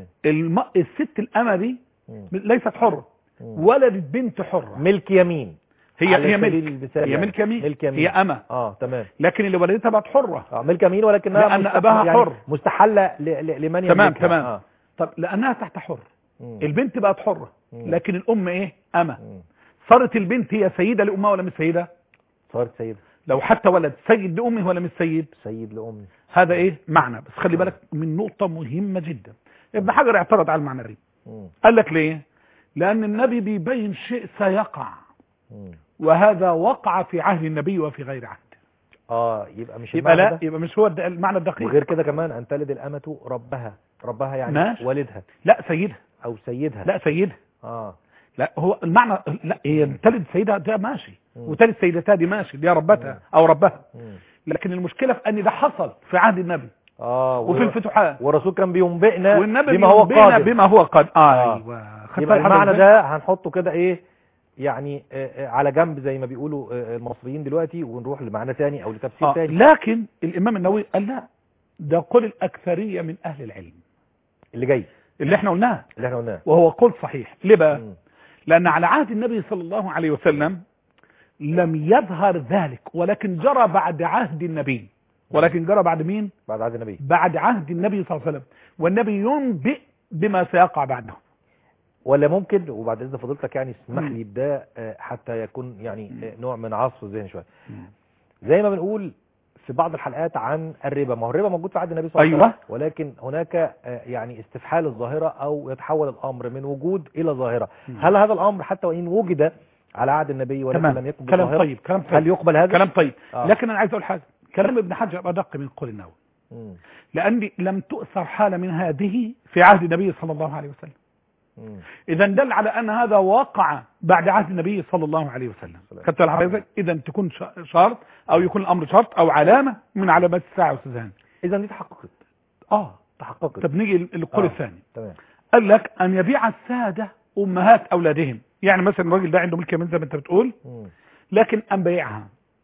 الست الامة دي ليست حرة، ولدت بنت حرة ملك يمين. هي ملك، هي ملك يمين، هي امة. تمام. لكن اللي ولدتها بقت حرة ملك يمين، ولكنها لان اباها يعني حر، مستحلة لمن يملكها. تمام. طب لانها تحت حر، البنت بقت حرة، لكن الام ايه؟ امة. صارت البنت هي سيدة لامها ولا مش سيدة؟ صارت سيدة. لو حتى ولد سيد لامه ولا مش سيد؟ سيد لامه. هذا ايه معنى. بس خلي بالك من نقطة مهمة جدا. ابن حجر اعترض على المعنى دي. قال لك ليه؟ لان النبي بيبين شيء سيقع، وهذا وقع في عهد النبي وفي غير عهد. يبقى لا ده. يبقى مش هو المعنى الدقيق. وغير كده كمان ان تلد الامة ربها يعني ماشي. والدها. لا سيدها. او سيدها. لا سيدها. لا هو المعنى، لا هي تلد سيدها ده ماشي، وتلد سيدتها دي ماشي، دي ربتها او ربها. لكن المشكلة في ان ده حصل في عهد النبي وفي الفتوحات، والرسول كان بينبئنا بما هو قادم. ايوه. يبقى المعنى ده هنحطه كده ايه يعني على جنب زي ما بيقولوا المصريين دلوقتي، ونروح لمعنى ثاني او لتفسير ثاني. لكن الامام النووي قال لا، ده قول الاكثرية من اهل العلم اللي احنا قلناه، وهو قول صحيح. ليه بقى؟ لان على عهد النبي صلى الله عليه وسلم لم يظهر ذلك، ولكن جرى بعد عهد النبي. ولكن جرى بعد مين؟ بعد عهد النبي. بعد عهد النبي صلى الله عليه وسلم، والنبي ينبئ بما سيقع بعده. ولا ممكن، وبعد اذن فضيلتك يعني اسمح لي بده حتى يكون يعني نوع من عصف الذهن شويه. زي ما بنقول في بعض الحلقات عن الربا، ما هو الربا موجود في عهد النبي صلى الله عليه وسلم، ولكن هناك يعني استفحال الظاهره او يتحول الامر من وجود الى ظاهره. هل هذا الامر حتى وان وجد على عهد النبي ولكن لم يكن كلام طيب. هل يقبل هذا؟ كلام طيب. لكن انا عايز اقول حاجه، كلام ابن حجر ادق من قول النووي، لاني لم تؤثر حاله من هذه في عهد النبي صلى الله عليه وسلم. اذا دل على ان هذا وقع بعد عهد النبي صلى الله عليه وسلم. خدت بالك؟ اذا تكون شرط او يكون الامر شرط او علامه من علامات الساعه والسزان. اذا دي تحققت. تحققت. طب نيجي للقول الثاني. تمام. قال لك ان يبيع الساده امهات اولادهم. يعني مثلا الراجل ده عنده ملك يمين زي ما انت بتقول، لكن ام بيعها.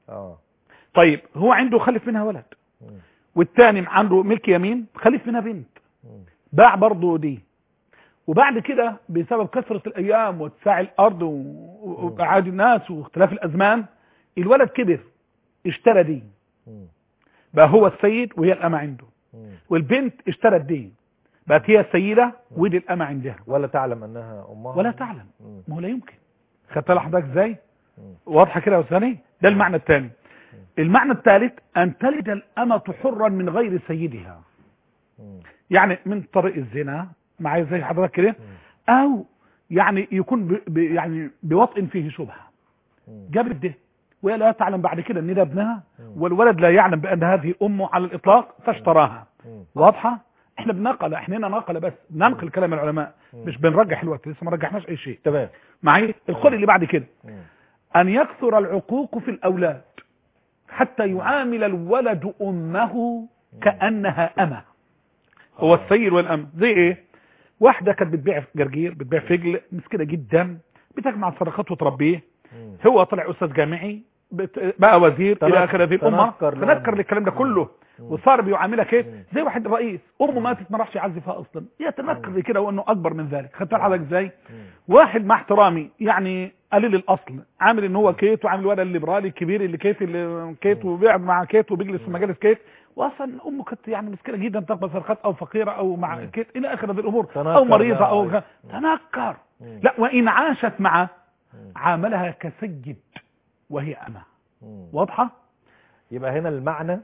طيب هو عنده خلف منها ولد، والثاني عنده ملك يمين خلف منها بنت، باع برضه دي، وبعد كده بسبب كثرة الأيام واتساع الأرض وإبعاد الناس واختلاف الأزمان الولد كبر، اشترى دي، بقى هو السيد وهي الأمة عنده، والبنت اشترت دي، بقت هي السيدة ودي الأمة عندها، ولا تعلم أنها أمها، ولا تعلم. ما هو لا يمكن. خدت لحضرتك ازاي؟ واضحة كده يا أستاذ؟ ده المعنى الثاني. المعنى الثالث أن تلد الأمة حرا من غير سيدها، يعني من طريق الزنا معايا زي حضرتك كده، او يعني يكون يعني بوطء فيه شبهه، جابت ده وهي لا تعلم بعد كده ان ده ابنها، والولد لا يعلم بان هذه امه على الاطلاق، فاشتراها. واضحه؟ احنا بنقل، احنا هنا نقل بس بننقل كلام العلماء، مش بنرجح الوقت، لسه ما رجحناش اي شيء. تمام معايا؟ القول اللي بعد كده ان يكثر العقوق في الاولاد حتى يعامل الولد امه كانها امه، هو السيد والام. زي ايه؟ واحدة كانت بتبيع جرجير، بتبيع فجل، مسكينة جدا، بتجمع الصدقات وتربيه، هو طلع أستاذ جامعي، بقى وزير إلى آخر هذه الأمة، تنكر للكلام ده كله، وصار بيعاملها كيف؟ زي واحد رئيس أمه ماتت ما راحش يعزفها أصلا، يتنكر كده وأنه أكبر من ذلك. خدت حضرتك إزاي؟ واحد مع احترامي يعني قليل الأصل، عامل إن هو كيت، وعامل الولد الليبرالي الكبير اللي كيت، اللي كيت وبيقعد مع كيت وبيجلس في مجالس كيت، واصلا امه كانت يعني مسكينه جدا، تقبل صرخات او فقيره او مع كيت الى اخر هذه الامور، او مريضه او تنكر. لا، وان عاشت معه عاملها كسيد وهي امه. واضحه؟ يبقى هنا المعنى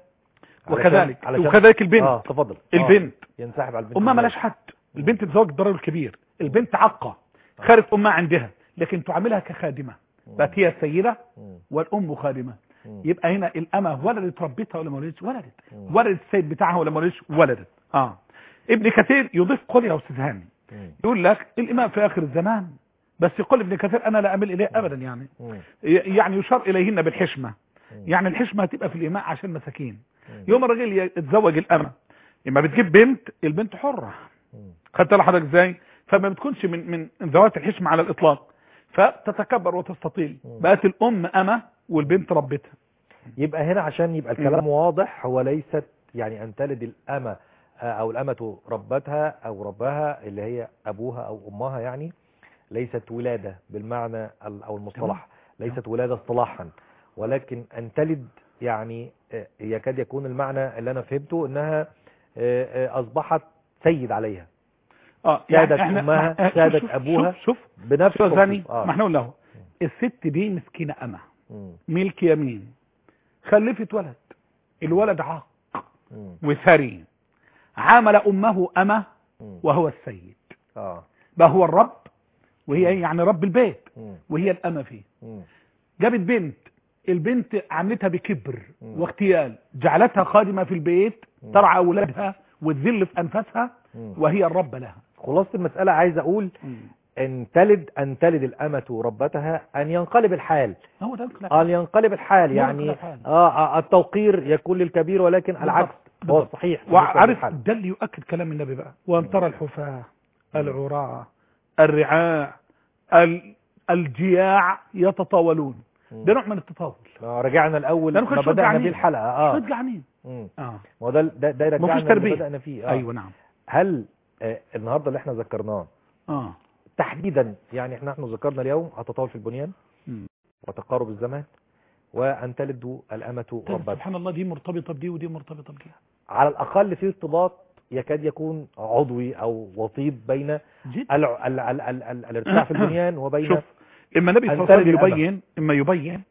وكذلك البنت. تفضل. البنت ينسحب على البنت، امها ملاش حد، البنت بزوج الضرر الكبير، البنت عقه خارج امها عندها، لكن تعاملها كخادمه، بقت هي السيده والام خادمه. يبقى هنا الأمة ولدت ربتها ولا ما ولدتش؟ ولدت السيد بتاعها ولا ما ولدتش؟ ولدت. ابن كثير يضيف قول يا أستاذ هاني، يقول لك الإمام في آخر الزمان، بس يقول ابن كثير أنا لا أميل إليه أبدا، يعني يشار إليهن بالحشمة، يعني الحشمة هتبقى في الإماء عشان مساكين. يوم الراجل يتزوج الأمة، لما بتجيب بنت، البنت حرة، خدت لحضرتك ازاي؟ فما بتكونش من ذوات الحشمة على الإطلاق، فتتكبر وتستطيل، بقت الأم أمة والبنت ربتها. يبقى هنا عشان يبقى الكلام واضح، هو ليست يعني أن تلد الأمة أو الأمة ربتها أو ربها اللي هي أبوها أو أمها، يعني ليست ولادة بالمعنى أو المصطلح، ليست ولادة اصطلاحا، ولكن أن تلد يعني يكاد يكون المعنى اللي أنا فهمته أنها أصبحت سيد عليها، سادت يعني أمها، سادت أبوها. شوف بنفس ثاني ما احنا قلنا له الست دي مسكينة أمة ملك يمين، خلفت ولد، الولد عاق وثري، عامل أمه أمة وهو السيد، بقى هو الرب وهي يعني رب البيت وهي الأمة فيه. جابت بنت، البنت عملتها بكبر واغتيال، جعلتها خادمة في البيت ترعى أولادها وتذل في أنفسها وهي الرب لها. خلاصة المسألة عايز أقول أن تلد الأمة ربتها، أن ينقلب الحال، هو ده أن ينقلب الحال، يعني التوقير يكون للكبير ولكن العكس هو الصحيح. وعارف ده اللي يؤكد كلام النبي بقى، وأن ترى الحفاة العراة الرعاع الجياع يتطاولون، ده نوع من التطاول. رجعنا الأول ما بدأنا به الحلقة جعانين وده يرجعنا اللي بدأنا فيه. أيوة نعم. هل النهاردة اللي احنا ذكرناه تحديدا، يعني نحن ذكرنا اليوم التطاول في البنيان وتقارب الزمان وأن تلد الأمة ربتها، سبحان الله، دي مرتبطة بدي ودي مرتبطة بدي، على الأقل في ارتباط يكاد يكون عضوي أو وسيط بين الارتفاع في البنيان وبين. شوف إما النبي صلى الله عليه وسلم يبين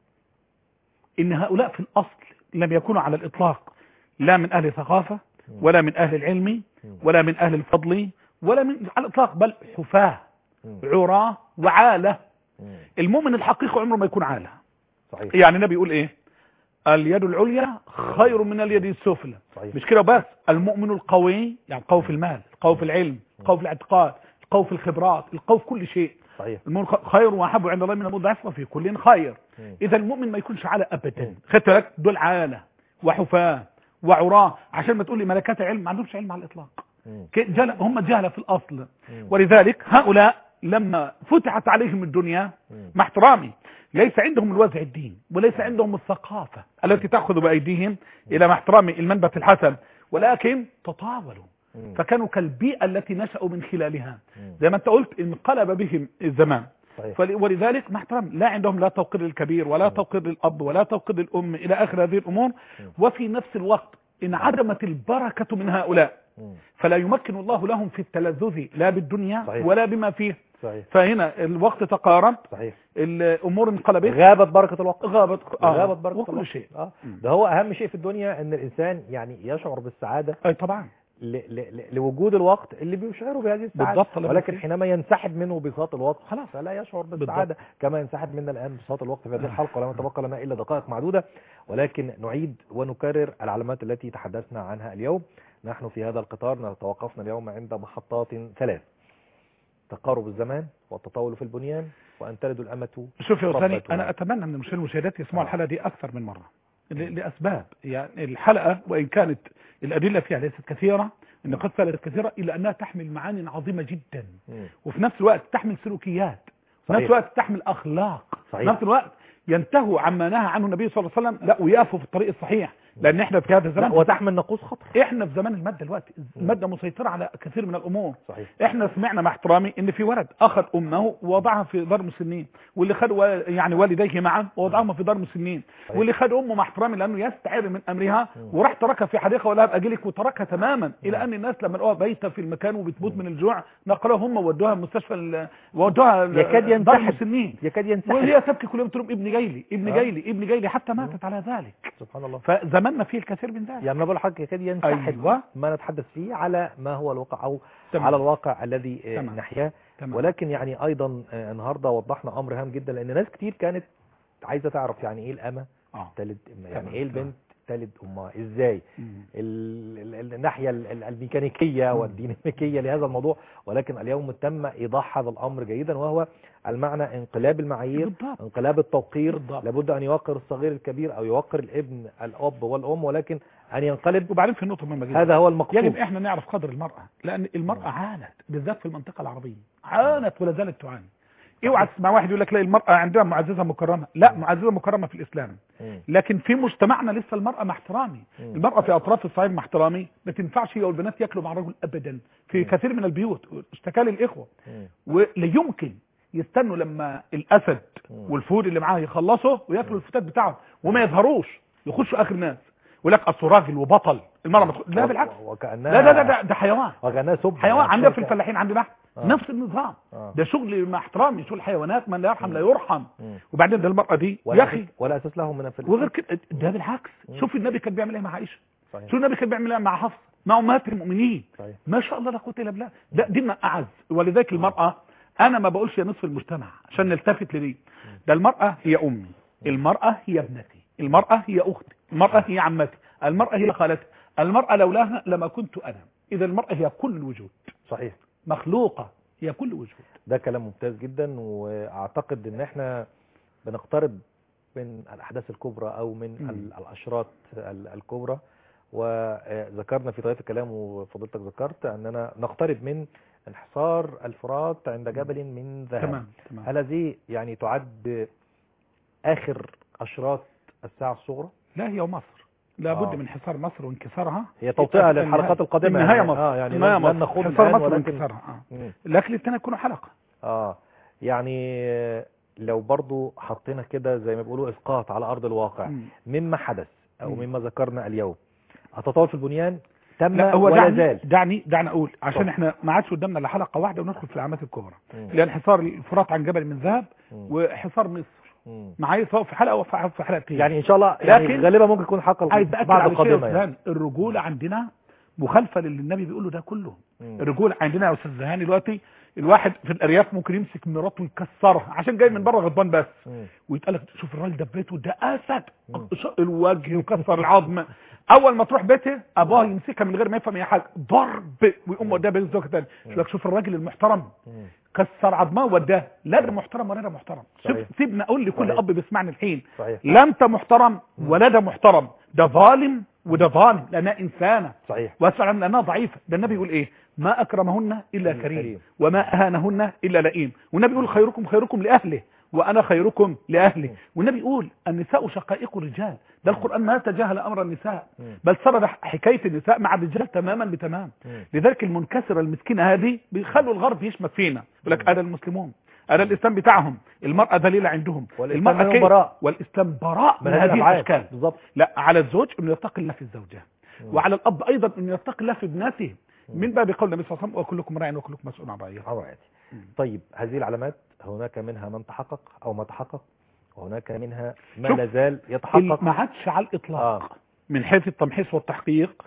إن هؤلاء في الأصل لم يكونوا على الإطلاق لا من أهل ثقافة ولا من أهل العلم ولا من أهل الفضل ولا من على الإطلاق، بل حفاة عراة وعالة. المؤمن الحقيقي عمره ما يكون عالة. صحيح. يعني النبي يقول إيه؟ اليد العليا خير من اليد السفلى. مش كده بس، المؤمن القوي يعني قوي في المال، قوي في العلم، قوي في الاعتقاد، قوي في الخبرات، القوي في كل شيء. صحيح. المؤمن خير واحب عند الله من المضاعف وفي كل خير. اذا المؤمن ما يكونش عالة ابدا. خدت بالك؟ دول عالة وحفاة وعراة، عشان ما تقول لي ملكات علم، ما عندهمش علم على الاطلاق، هم جهلة في الاصل. ولذلك هؤلاء لما فتحت عليهم الدنيا، مع احترامي، ليس عندهم الوازع الدين وليس عندهم الثقافة التي تأخذ بأيديهم إلى مع احترامي المنبت الحسن، ولكن تطاولوا فكانوا كالبيئة التي نشأوا من خلالها، زي ما انت قلت انقلب بهم الزمان. ولذلك مع احترامي لا عندهم لا توقير للكبير ولا توقير للأب ولا توقير للأم إلى آخر هذه الأمور. وفي نفس الوقت انعدمت البركة من هؤلاء، فلا يمكن الله لهم في التلذذ لا بالدنيا ولا بما فيه. صحيح. فهنا الوقت تقارب. صحيح. الامور انقلبت، غابت بركه الوقت، غابت بركه وكل الوقت. شيء. ده هو اهم شيء في الدنيا، ان الانسان يعني يشعر بالسعاده. اي طبعا، لوجود الوقت اللي بيشعره بهذه السعاده. بالضبط. ولكن حينما ينسحب منه بساط الوقت خلاص فلا يشعر بالسعاده، كما ينسحب منا الان بساط الوقت في هذه الحلقه، ولما تبقى لنا الا دقائق معدوده. ولكن نعيد ونكرر العلامات التي تحدثنا عنها اليوم. نحن في هذا القطار توقفنا اليوم عند محطات 3: تقارب الزمان والتطاول في البنيان وأن تلد الأمة. شوف يا ثاني، أنا أتمنى من المشاهدات يسمعوا الحلقة دي أكثر من مرة لأسباب. يعني الحلقة وإن كانت الأدلة فيها ليست كثيرة، النقاط ليست كثيرة، إلا أنها تحمل معاني عظيمة جدا، وفي نفس الوقت تحمل سلوكيات، في نفس الوقت تحمل أخلاق، في نفس الوقت ينتهوا عما نهى عنه النبي صلى الله عليه وسلم، لا ويقفوا في الطريق الصحيح، لان احنا في هذا الزمان وتحمل نقوص خطر. احنا في زمان المادة دلوقتي، المادة مسيطرة على كثير من الامور. صحيح. احنا سمعنا مع احترامي ان في ولد اخذ امه ووضعها في دار مسنين، واللي خد يعني والديه معه ووضعهما في دار مسنين، واللي خد امه مع احترامي لانه يستعير من امرها وراح تركها في حديقه ولا ابقى اجيلك، وتركها تماما، الى ان الناس لما لقوها بايته في المكان وبتموت من الجوع نقلوها هم وودوها المستشفى، ودوها دار مسنين، يكاد ينسحب، وهي تبكي كل يوم تقول ابني جاي لي، ابني جاي لي، ابني جاي لي، حتى ماتت على ذلك. سبحان الله. فزماننا فيه الكثير من ذلك. يعني ما بقول حضرتك يكاد ينسحب ما نتحدث فيه على ما هو الواقع، او على الواقع الذي نحياه. ولكن يعني ايضا النهارده وضحنا امر هام جدا، لان ناس كتير كانت عايزه تعرف يعني ايه الامه تلد، يعني ايه البنت تلد امها ازاي. الناحيه الميكانيكيه والديناميكيه لهذا الموضوع، ولكن اليوم تم ايضاح هذا الامر جيدا، وهو المعنى انقلاب المعايير، بالضبط. انقلاب التوقير. بالضبط. لابد ان يوقر الصغير الكبير او يوقر الابن الاب والام، ولكن ان ينقلب. وبعدين في النقطه مهمه جدا، هذا هو المقصود. يجب احنا نعرف قدر المراه، لان المراه عانت بالذات في المنطقه العربيه، عانت ولا زالت تعاني. اوعى تسمع واحد يقول لك لا المراه عندها معززه مكرمه، لا، معززه مكرمه في الاسلام، لكن في مجتمعنا لسه المراه مع احترامي، المراه في اطراف الصعيد مع احترامي ما تنفعش هي والبنات ياكلوا مع الرجل ابدا في كثير من البيوت. اشتكى لي الاخوه ولا يمكن يستنوا لما الاسد والفهود اللي معاه يخلصوا وياكلوا الفتات بتاعهم وما يظهروش، يخشوا اخر ناس يقول لك اصل راجل وبطل. المرأة لا بالعكس، لا ده حيوان، وكأنها سب حيوان. عندنا في الفلاحين عندنا نفس النظام. ده شغل مع احترامي، شغل الحيوانات، من لا يرحم لا يرحم. وبعدين ده المرأة دي يا اخي ولا اساس لهم من وغير كده، ده بالعكس. شوف النبي كان بيعمل ايه مع عائشة، شوف النبي كان بيعمل ايه مع حفصة، مع امهات المؤمنين. ما شاء الله لا قوه الا بالله. ده ديننا اعز. ولذلك المرأة انا ما بقولش يا نصف المجتمع عشان نلتفت لدي، ده المرأة هي امي، المرأة هي ابنتي، المرأة هي اختي، المرأة هي عمتي، المرأة هي خالتي، المرأة لولاها لما كنت انا. اذا المرأة هي كل الوجود. صحيح، مخلوقة هي كل وجود. ده كلام ممتاز جدا، واعتقد ان احنا بنقترب من الاحداث الكبرى او من الاشراط الكبرى. وذكرنا في طريقه الكلام وفضلتك ذكرت اننا نقترب من انحصار الفرات عند جبل من ذهب. تمام. هل هذه يعني تعد اخر اشراط الساعه الصغرى؟ لا، هي ومصر لابد من حصار مصر وانكسارها. هي توطئه للحلقات القادمه. النهايه مصر. يعني لن نخوض حصار مصر ولكن وانكسارها. لكن الاثنين يكونوا حلقه. يعني لو برضو حطينا كده زي ما بيقولوا اسقاط على ارض الواقع مما حدث او مما ذكرنا اليوم، التطور في البنيان تم ولا زال؟ دعني اقول عشان احنا ما عادش قدامنا الا حلقه واحده وندخل في العلامات الكبرى، لان حصار الفرات عن جبل من ذهب وحصار مصر معايا، سواء في حلقه او في حلقتين. يعني ان شاء الله يعني غالبا ممكن يكون حلقه بعد القادمه. يعني الرجوله عندنا مخالفه للي النبي بيقوله ده كله. الرجوله عندنا يا استاذ زهاني دلوقتي الواحد في الارياف ممكن يمسك مراته ويكسرها عشان جاي من بره غضبان بس، ويتقال لك شوف الراجل ده في بيته ده اسد، الوجه وكسر العظم. اول ما تروح بيته ابوها يمسكها من غير ما يفهم اي حاجه ضرب، ويقوم وداها بين الزوجه الثانيه. يقول لك شوف الراجل المحترم كسر عظمه وداه، لا ده محترم ولا ده محترم. سيبنا اقول لكل اب بيسمعني الحين، لا انت محترم ولا ده محترم، ده ظالم وده ظالم لانها انسانه. صحيح. واسال عن لانها ضعيفه. ده النبي يقول ايه؟ ما اكرمهن الا كريم وما اهانهن الا لئيم. والنبي يقول خيركم لاهله وانا خيركم لاهلي. والنبي يقول النساء شقائق الرجال. ده القرآن ما تجاهل امر النساء بل سرد حكاية النساء مع الرجال تماما بتمام. لذلك المنكسرة المسكينة هذه بيخلوا الغرب يشمت فينا، يقول لك هذا المسلمون، هذا الاسلام بتاعهم، المرأة ذليلة عندهم، المرأة براء، والاسلام براء من هذه الاشكال. لا، على الزوج انه يتقي الله في الزوجة، وعلى الاب ايضا انه يتقي الله في ابنته، من باب قول النبي صلى الله عليه وسلم وكلكم راع وكلكم مسؤول عن رعيته. طيب هذه العلامات هناك منها من تحقق او ما تحقق، وهناك منها ما لا زال يتحقق. ما عادش على الاطلاق من حيث التمحيص والتحقيق.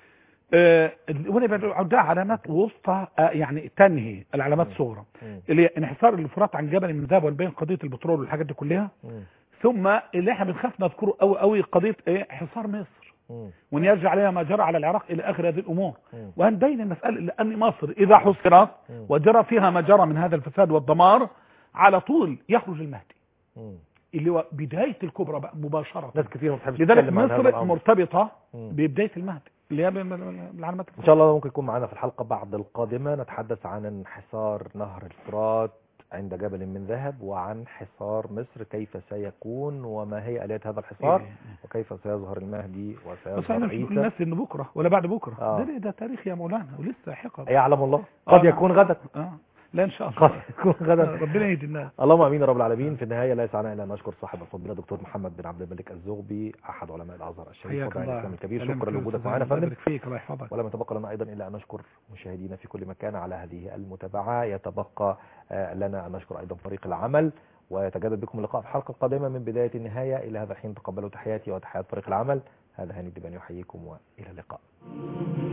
وانا بعدها علامات وسطى، يعني تنهي العلامات الصغرى اللي هي انحسار الفرات عن جبل من ذهب والبين، قضيه البترول والحاجات دي كلها. ثم اللي احنا بنخاف نذكره قوي قضيه حصار مصر، وان يرجع عليها ما جرى على العراق الى اخر هذه الامور. وهنبين المساله لان مصر اذا حصرت وجرى فيها ما جرى من هذا الفساد والدمار على طول يخرج المهدي اللي هو بدايه الكبرى بقى مباشره. ناس كثير ما بتحبش لذلك مصر مرتبطه ببدايه المهدي اللي هي العلامات. ان شاء الله ممكن يكون معنا في الحلقه بعد القادمه نتحدث عن انحسار نهر الفرات عند جبل من ذهب، وعن حصار مصر كيف سيكون وما هي آليات هذا الحصار وكيف سيظهر المهدي وسيظهر عيسى. بس الناس انه بكره ولا بعد بكره ده تاريخ يا مولانا ولسه حقب. يعلم الله، قد يكون غدا. لا ان شاء الله قد يكون غدا. ربنا يهدي الناس. اللهم امين يا رب العالمين. في النهايه لا يسعنا الا ان نشكر صاحب الفضيله دكتور محمد بن عبد الملك الزغبي احد علماء الازهر الشريف وضع الاسلام الكبير. شكرا لوجودك معنا يا فندم. الله يحفظك. ولم يتبقى لنا ايضا الا ان نشكر مشاهدينا في كل مكان على هذه المتابعه. يتبقى لنا ان نشكر ايضا فريق العمل، ويتجدد بكم اللقاء في الحلقه القادمه من بدايه النهايه. الى هذا الحين تقبلوا تحياتي وتحيات فريق العمل. هذا هاني الدباني يحييكم والى اللقاء.